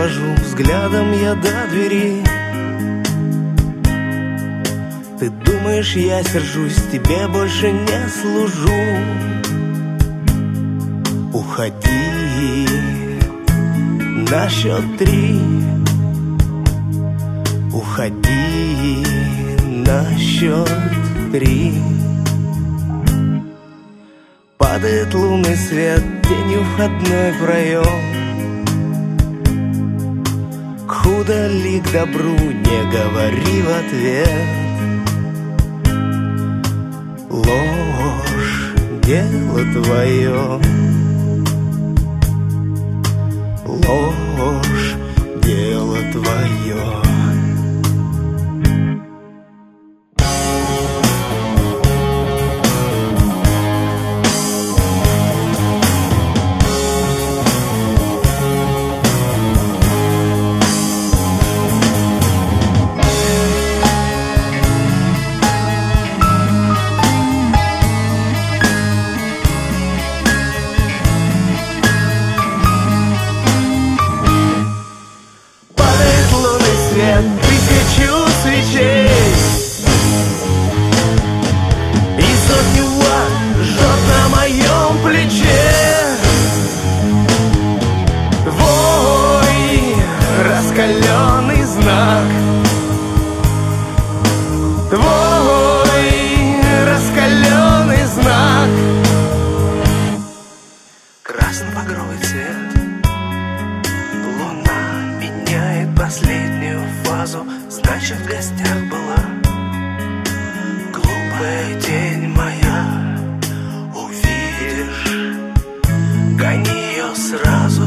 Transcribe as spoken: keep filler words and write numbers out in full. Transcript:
провожу взглядом я до двери. Ты думаешь, я сержусь, тебе больше не служу. Уходи на счет три. Уходи на счет три. Падает лунный свет, тенью входной проем. Худо ли к добру, не говори в ответ. Ложь — дело твое. Ложь — дело твое. Тысячу свечей и сотню ватт жжет на моем плече. Твой раскаленный знак. Твой раскаленный знак. Красно-багровый цвет. Луна меняет последнюю фазу. Значит, в гостях была глупая тень моя. Увидишь, гони ее сразу.